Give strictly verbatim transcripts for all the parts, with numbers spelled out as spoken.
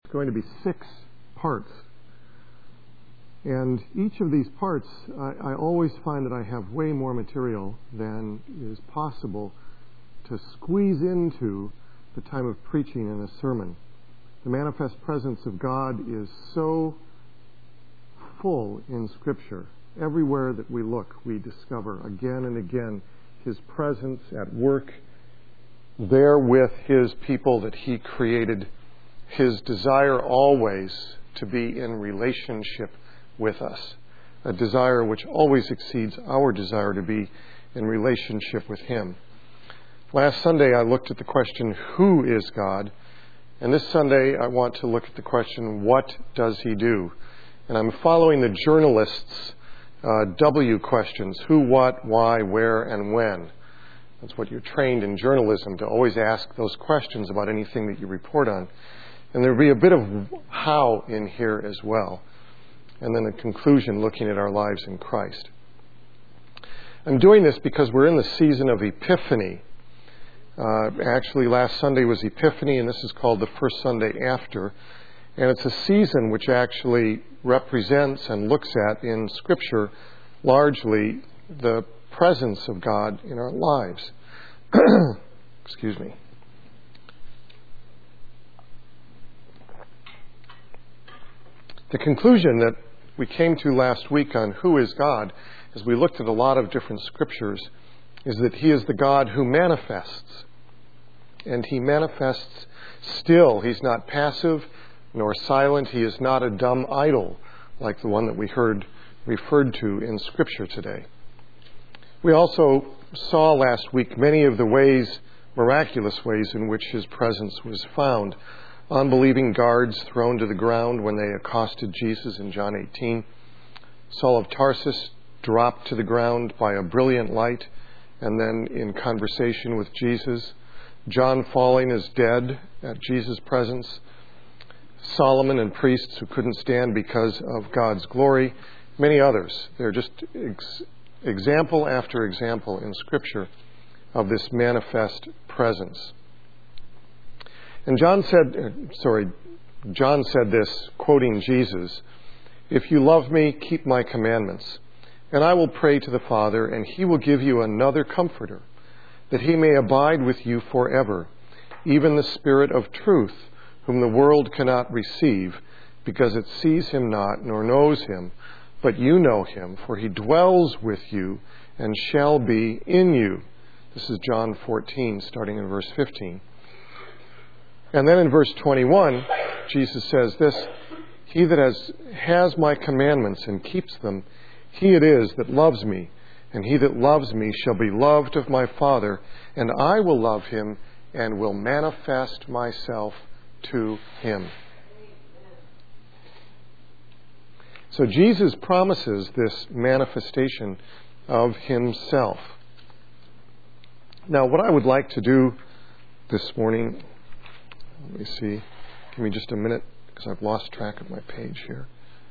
It's going to be six parts. And each of these parts, I, I always find that I have way more material than is possible to squeeze into the time of preaching in a sermon. The manifest presence of God is so full in Scripture. Everywhere that we look, we discover again and again His presence at work there with His people that He created. His desire always to be in relationship with us. A desire which always exceeds our desire to be in relationship with Him. Last Sunday I looked at the question, who is God? And this Sunday I want to look at the question, what does He do? And I'm following the journalists' uh, W questions, who, what, why, where, and when. That's what you're trained in journalism, to always ask those questions about anything that you report on. And there'll be a bit of how in here as well. And then a conclusion looking at our lives in Christ. I'm doing this because we're in the season of Epiphany. Uh, actually, last Sunday was Epiphany, and this is called the first Sunday after. And it's a season which actually represents and looks at in Scripture largely the presence of God in our lives. Excuse me. The conclusion that we came to last week on who is God, as we looked at a lot of different Scriptures, is that He is the God who manifests. And He manifests still. He's not passive nor silent. He is not a dumb idol like the one that we heard referred to in Scripture today. We also saw last week many of the ways, miraculous ways, in which His presence was found. Unbelieving guards thrown to the ground when they accosted Jesus in John eighteen. Saul of Tarsus dropped to the ground by a brilliant light and then in conversation with Jesus. John falling as dead at Jesus' presence. Solomon and priests who couldn't stand because of God's glory. Many others. They're just ex- example after example in Scripture of this manifest presence. And John said, uh, sorry, John said this, quoting Jesus, "If you love me, keep my commandments, and I will pray to the Father, and He will give you another Comforter, that He may abide with you forever, even the Spirit of truth, whom the world cannot receive, because it sees Him not, nor knows Him, but you know Him, for He dwells with you and shall be in you." This is John fourteen, starting in verse fifteen. And then in verse twenty-one, Jesus says this, "He that has, has my commandments and keeps them, he it is that loves me, and he that loves me shall be loved of my Father, and I will love him and will manifest myself to him." So Jesus promises this manifestation of Himself. Now, what I would like to do this morning, let me see, give me just a minute because I've lost track of my page here.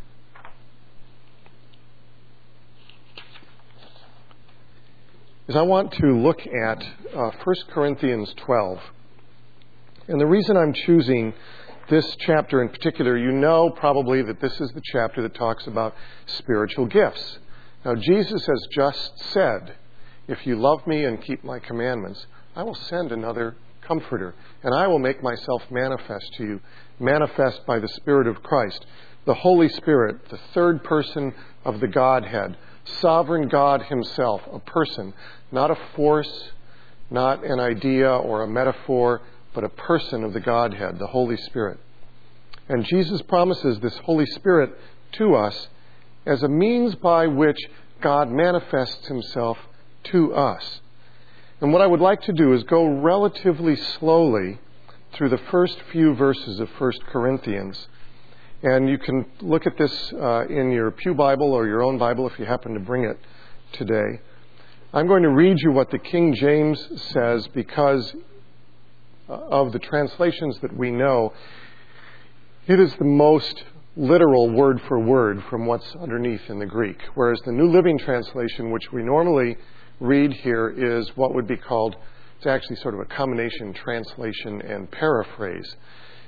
Is I want to look at uh, First Corinthians twelve. And the reason I'm choosing this chapter in particular, you know probably that this is the chapter that talks about spiritual gifts. Now, Jesus has just said, "If you love me and keep my commandments, I will send another Comforter, and I will make myself manifest to you," manifest by the Spirit of Christ, the Holy Spirit, the third person of the Godhead, sovereign God Himself, a person, not a force, not an idea or a metaphor, but a person of the Godhead, the Holy Spirit. And Jesus promises this Holy Spirit to us as a means by which God manifests Himself to us. And what I would like to do is go relatively slowly through the first few verses of First Corinthians. And you can look at this uh, in your pew Bible or your own Bible if you happen to bring it today. I'm going to read you what the King James says because of the translations that we know. It is the most literal word for word from what's underneath in the Greek. Whereas the New Living Translation, which we normally read here, is what would be called, it's actually sort of a combination translation and paraphrase.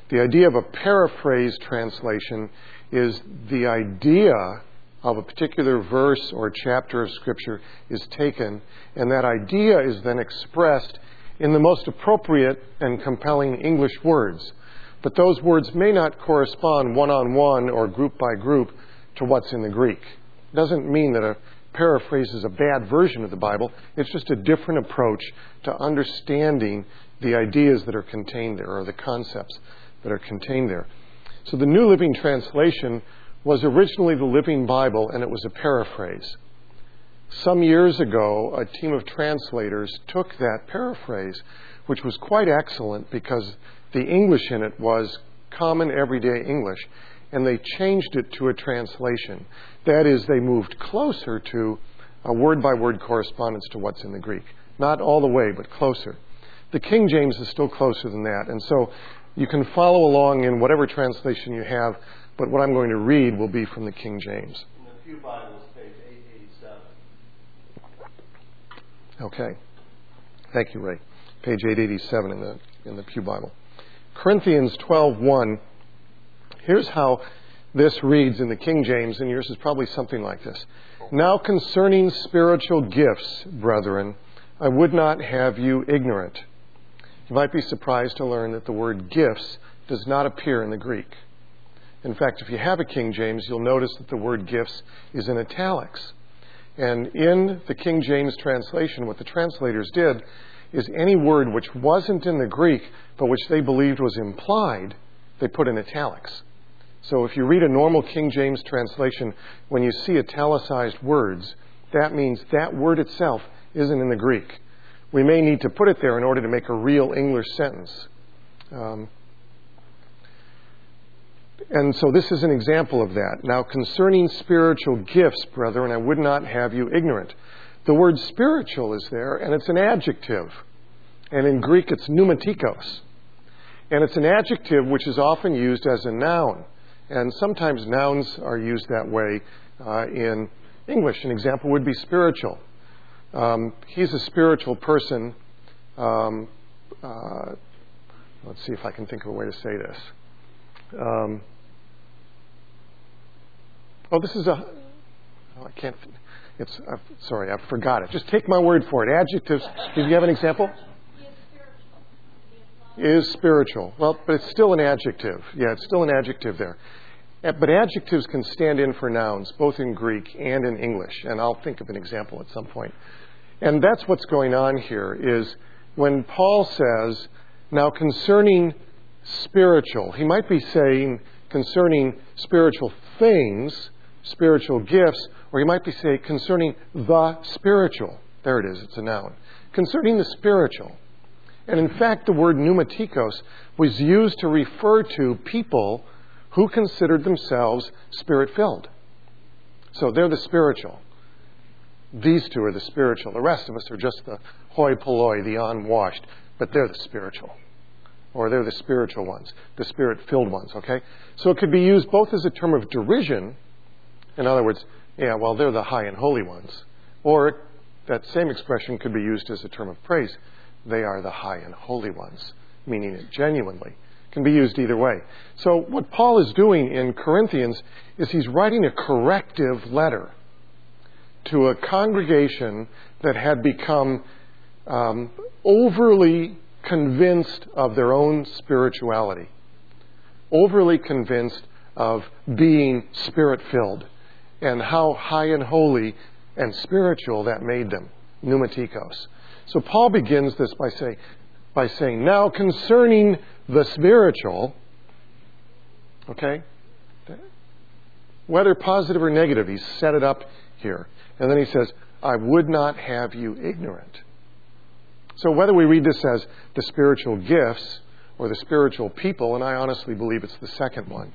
The idea of a paraphrase translation is the idea of a particular verse or chapter of Scripture is taken, and that idea is then expressed in the most appropriate and compelling English words. But those words may not correspond one-on-one or group by group to what's in the Greek. It doesn't mean that a paraphrase is a bad version of the Bible. It's just a different approach to understanding the ideas that are contained there, or the concepts that are contained there. So the New Living Translation was originally the Living Bible, and it was a paraphrase. Some years ago, a team of translators took that paraphrase, which was quite excellent because the English in it was common everyday English, and they changed it to a translation. That is, they moved closer to a word-by-word correspondence to what's in the Greek. Not all the way, but closer. The King James is still closer than that, and so you can follow along in whatever translation you have, but what I'm going to read will be from the King James. In the Pew Bible, page eight eighty-seven. Okay. Thank you, Ray. Page eight eighty-seven in the in the Pew Bible. Corinthians twelve one. Here's how this reads in the King James, and yours is probably something like this. Now concerning spiritual gifts, brethren, I would not have you ignorant. You might be surprised to learn that the word gifts does not appear in the Greek. In fact, if you have a King James, you'll notice that the word gifts is in italics. And in the King James translation, what the translators did is any word which wasn't in the Greek, but which they believed was implied, they put in italics. So if you read a normal King James translation, when you see italicized words, that means that word itself isn't in the Greek. We may need to put it there in order to make a real English sentence. Um, and so this is an example of that. Now, concerning spiritual gifts, brethren, I would not have you ignorant. The word spiritual is there, and it's an adjective. And in Greek, it's pneumatikos. And it's an adjective which is often used as a noun. And sometimes nouns are used that way uh, in English. An example would be spiritual. Um, he's a spiritual person. Um, uh, let's see if I can think of a way to say this. Um, oh, this is a... Oh, I can't... It's uh, sorry, I forgot it. Just take my word for it. Adjectives. Do you have an example? Is spiritual. Well, but it's still an adjective. Yeah, it's still an adjective there. But adjectives can stand in for nouns, both in Greek and in English. And I'll think of an example at some point. And that's what's going on here, is when Paul says, now concerning spiritual, he might be saying concerning spiritual things, spiritual gifts, or he might be saying concerning the spiritual. There it is, it's a noun. Concerning the spiritual. And in fact, the word pneumatikos was used to refer to people who considered themselves spirit-filled. So they're the spiritual. These two are the spiritual. The rest of us are just the hoi polloi, the unwashed. But they're the spiritual. Or they're the spiritual ones, the spirit-filled ones, okay? So it could be used both as a term of derision. In other words, yeah, well, they're the high and holy ones. Or that same expression could be used as a term of praise. They are the high and holy ones, meaning it genuinely. It can be used either way. So what Paul is doing in Corinthians is he's writing a corrective letter to a congregation that had become um, overly convinced of their own spirituality, overly convinced of being spirit-filled, and how high and holy and spiritual that made them, pneumatikos. So Paul begins this by, say, by saying, now concerning the spiritual, okay, whether positive or negative, he's set it up here. And then he says, I would not have you ignorant. So whether we read this as the spiritual gifts or the spiritual people, and I honestly believe it's the second one,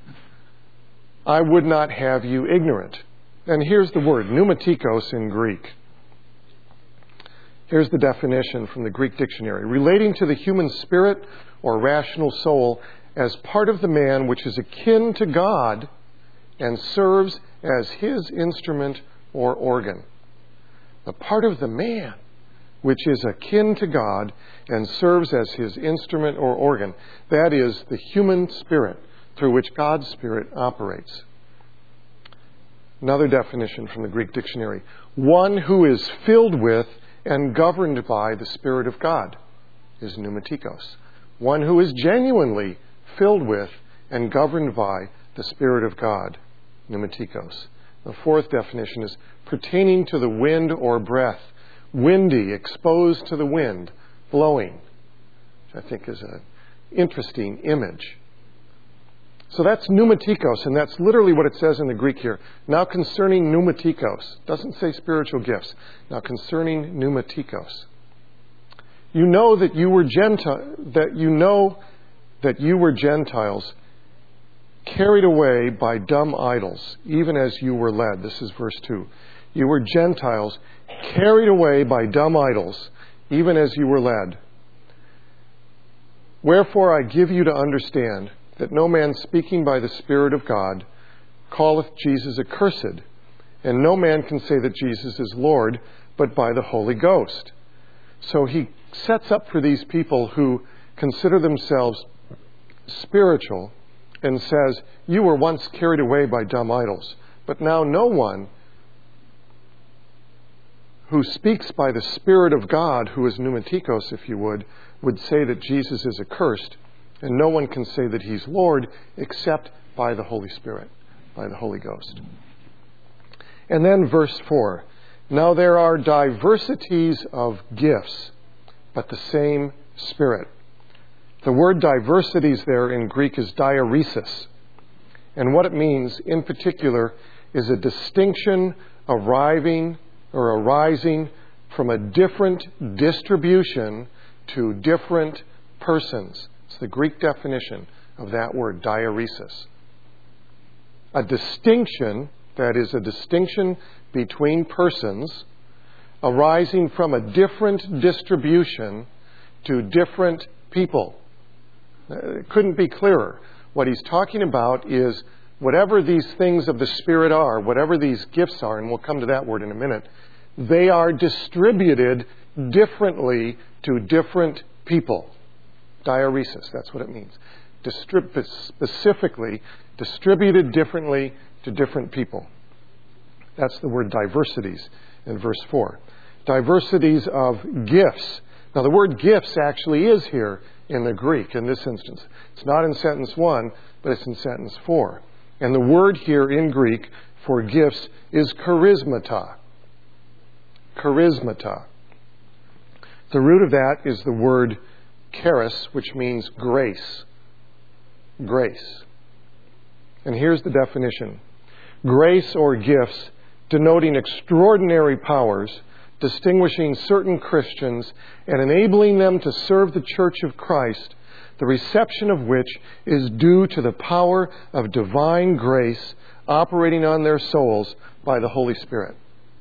I would not have you ignorant. And here's the word, pneumatikos in Greek. Here's the definition from the Greek dictionary. Relating to the human spirit or rational soul as part of the man which is akin to God and serves as his instrument or organ. A part of the man which is akin to God and serves as his instrument or organ. That is, the human spirit through which God's Spirit operates. Another definition from the Greek dictionary. One who is filled with and governed by the Spirit of God is pneumatikos. One who is genuinely filled with and governed by the Spirit of God, pneumatikos. The fourth definition is pertaining to the wind or breath. Windy, exposed to the wind, blowing, which I think is an interesting image. So that's pneumatikos, and that's literally what it says in the Greek here. Now concerning pneumatikos, doesn't say spiritual gifts. Now concerning pneumatikos, you know that you were Gentile, that you know that you were Gentiles, carried away by dumb idols, even as you were led. This is verse two. You were Gentiles, carried away by dumb idols, even as you were led. Wherefore I give you to understand that no man speaking by the Spirit of God calleth Jesus accursed, and no man can say that Jesus is Lord but by the Holy Ghost. So he sets up for these people who consider themselves spiritual and says, you were once carried away by dumb idols, but now no one who speaks by the Spirit of God, who is pneumatikos, if you would, would say that Jesus is accursed, and no one can say that he's Lord except by the Holy Spirit, by the Holy Ghost. And then verse four. Now there are diversities of gifts, but the same Spirit. The word diversities there in Greek is diaresis. And what it means in particular is a distinction arriving or arising from a different distribution to different persons. It's the Greek definition of that word, diaresis. A distinction, that is a distinction between persons, arising from a different distribution to different people. It couldn't be clearer. What he's talking about is whatever these things of the Spirit are, whatever these gifts are, and we'll come to that word in a minute, they are distributed differently to different people. Diaresis, that's what it means. Distrib- specifically, distributed differently to different people. That's the word diversities in verse four. Diversities of gifts. Now the word gifts actually is here in the Greek in this instance. It's not in sentence one, but it's in sentence four. And the word here in Greek for gifts is charismata. Charismata. The root of that is the word charis, which means grace. Grace. And here's the definition. Grace or gifts denoting extraordinary powers, distinguishing certain Christians and enabling them to serve the Church of Christ, the reception of which is due to the power of divine grace operating on their souls by the Holy Spirit.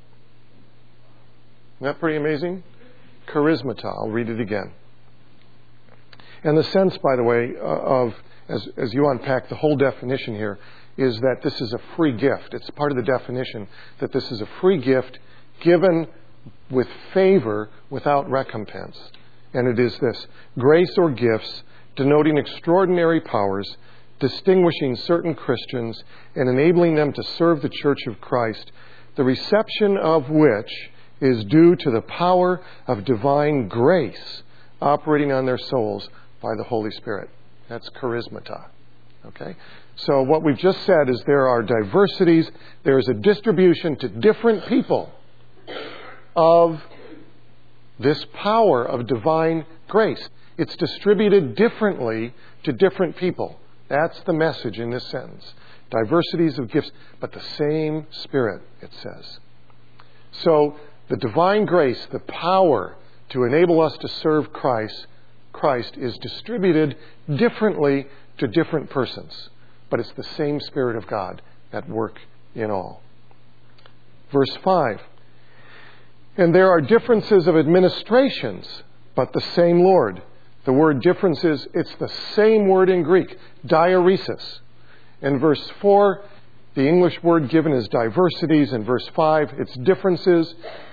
Isn't that pretty amazing? Charismata. I'll read it again. And the sense, by the way, of, as, as you unpack the whole definition here, is that this is a free gift. It's part of the definition that this is a free gift given with favor without recompense. And it is this: grace or gifts denoting extraordinary powers, distinguishing certain Christians and enabling them to serve the Church of Christ, the reception of which is due to the power of divine grace operating on their souls by the Holy Spirit. That's charismata. Okay? So what we've just said is there are diversities. There is a distribution to different people of this power of divine grace. It's distributed differently to different people. That's the message in this sentence. Diversities of gifts, but the same Spirit, it says. So the divine grace, the power to enable us to serve Christ, Christ is distributed differently to different persons. But it's the same Spirit of God at work in all. Verse five. And there are differences of administrations, but the same Lord. The word differences, it's the same word in Greek, diaresis. In verse four, the English word given is diversities. In verse five, it's differences.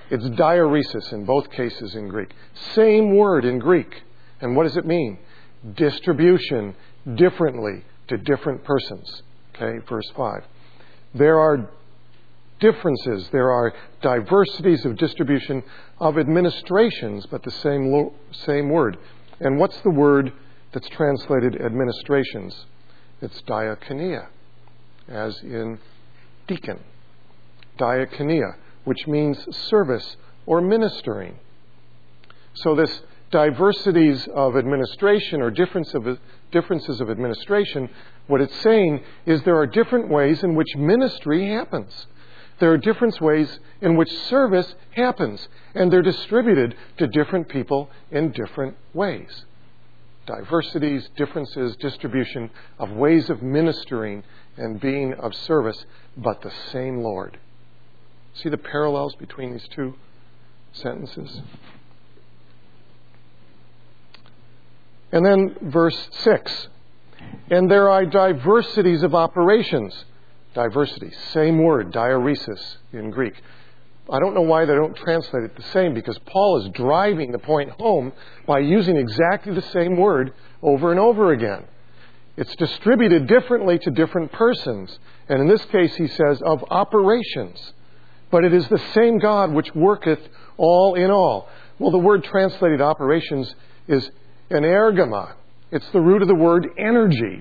It's diaresis in both cases in Greek. Same word in Greek. And what does it mean? Distribution differently to different persons. Okay, verse five. There are differences, there are diversities of distribution of administrations, but the same lo- same word. And what's the word that's translated administrations? It's diakonia, as in deacon. Diakonia, which means service or ministering. So this diversities of administration or difference of, differences of administration, what it's saying is there are different ways in which ministry happens. There are different ways in which service happens, and they're distributed to different people in different ways. Diversities, differences, distribution of ways of ministering and being of service, but the same Lord. See the parallels between these two sentences? And then verse six. And there are diversities of operations. Diversity, same word, diaresis in Greek. I don't know why they don't translate it the same, because Paul is driving the point home by using exactly the same word over and over again. It's distributed differently to different persons. And in this case, he says, of operations. But it is the same God which worketh all in all. Well, the word translated operations is energema. It's the root of the word energy.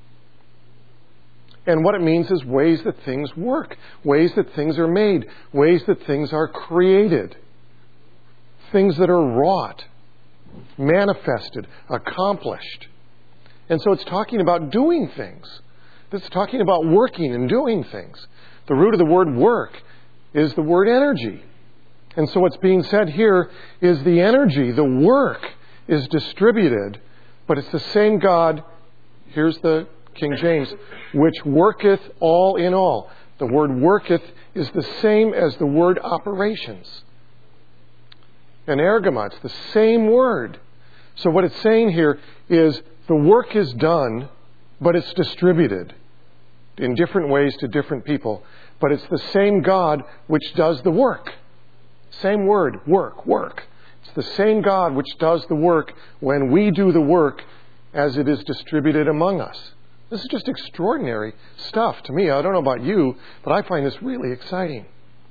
And what it means is ways that things work, ways that things are made, ways that things are created, things that are wrought, manifested, accomplished. And so it's talking about doing things. It's talking about working and doing things. The root of the word work is the word energy. And so what's being said here is the energy, the work is distributed, but it's the same God, here's the King James, which worketh all in all. The word worketh is the same as the word operations. Energema, it's the same word. So what it's saying here is the work is done, but it's distributed in different ways to different people. But it's the same God which does the work. Same word, work, work. It's the same God which does the work when we do the work as it is distributed among us. This is just extraordinary stuff to me. I don't know about you, but I find this really exciting.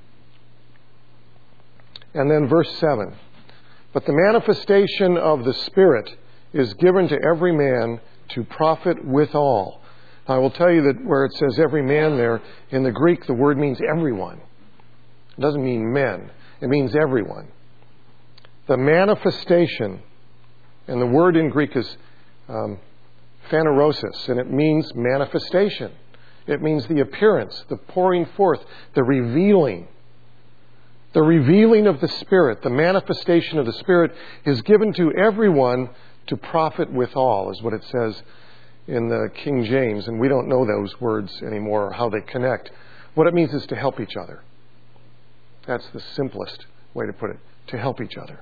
And then verse seven. But the manifestation of the Spirit is given to every man to profit withal. I will tell you that where it says every man there, in the Greek, the word means everyone. It doesn't mean men. It means everyone. The manifestation, and the word in Greek is um, phanerosis, and it means manifestation. It means the appearance, the pouring forth, the revealing. The revealing of the Spirit, the manifestation of the Spirit is given to everyone to profit withal, is what it says in the King James. And we don't know those words anymore or how they connect. What it means is to help each other. That's the simplest way to put it, to help each other.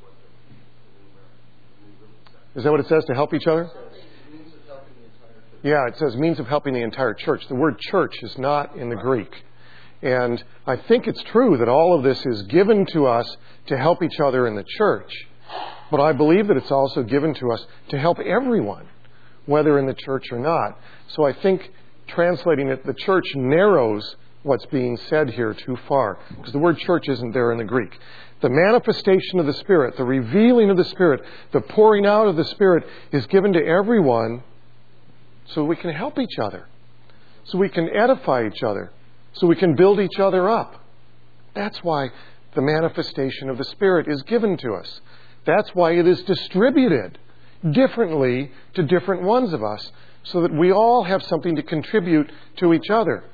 Is that what it says, to help each other? Yeah, it says means of helping the entire church. The word church is not in the Greek. And I think it's true that all of this is given to us to help each other in the church. But I believe that it's also given to us to help everyone, whether in the church or not. So I think translating it, the church narrows what's being said here too far, because the word church isn't there in the Greek. The manifestation of the Spirit, the revealing of the Spirit, the pouring out of the Spirit is given to everyone so we can help each other, so we can edify each other, so we can build each other up. That's why the manifestation of the Spirit is given to us. That's why it is distributed differently to different ones of us, so that we all have something to contribute to each other.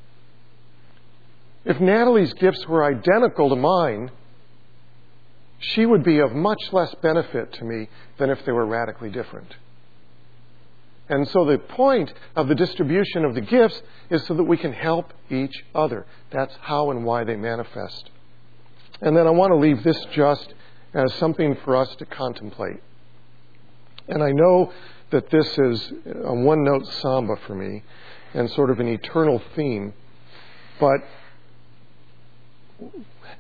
If Natalie's gifts were identical to mine, she would be of much less benefit to me than if they were radically different. And so the point of the distribution of the gifts is so that we can help each other. That's how and why they manifest. And then I want to leave this just as something for us to contemplate. And I know that this is a one-note samba for me and sort of an eternal theme. But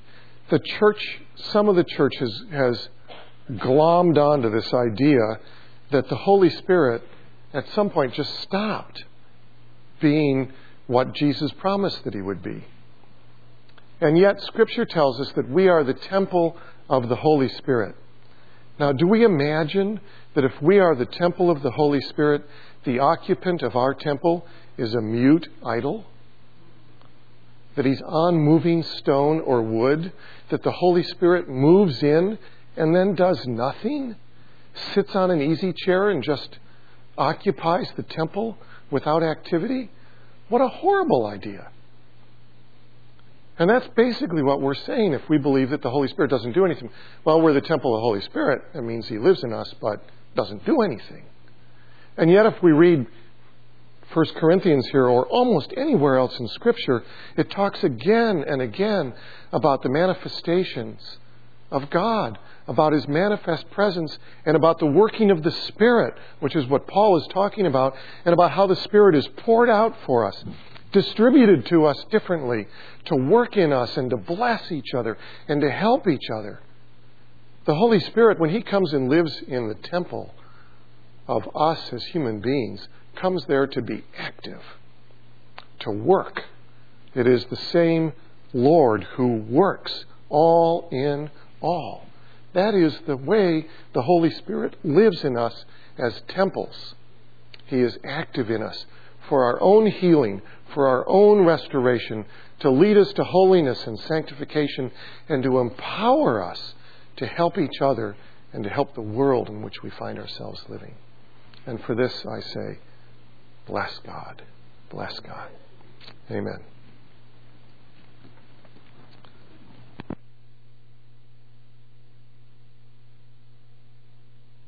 the church, some of the church has, has glommed onto this idea that the Holy Spirit at some point just stopped being what Jesus promised that he would be. And yet Scripture tells us that we are the temple of the Holy Spirit. Now, do we imagine that if we are the temple of the Holy Spirit, the occupant of our temple is a mute idol? That he's on moving stone or wood? That the Holy Spirit moves in and then does nothing? Sits on an easy chair and just occupies the temple without activity? What a horrible idea. And that's basically what we're saying if we believe that the Holy Spirit doesn't do anything. Well, we're the temple of the Holy Spirit. That means he lives in us, but doesn't do anything. And yet if we read First Corinthians here, or almost anywhere else in Scripture, it talks again and again about the manifestations of God, about his manifest presence, and about the working of the Spirit, which is what Paul is talking about, and about how the Spirit is poured out for us, distributed to us differently, to work in us and to bless each other and to help each other. The Holy Spirit, when he comes and lives in the temple of us as human beings, comes there to be active, to work. It is the same Lord who works all in all. That is the way the Holy Spirit lives in us as temples. He is active in us for our own healing, for our own restoration, to lead us to holiness and sanctification, and to empower us to help each other and to help the world in which we find ourselves living. And for this I say, bless God. Bless God. Amen.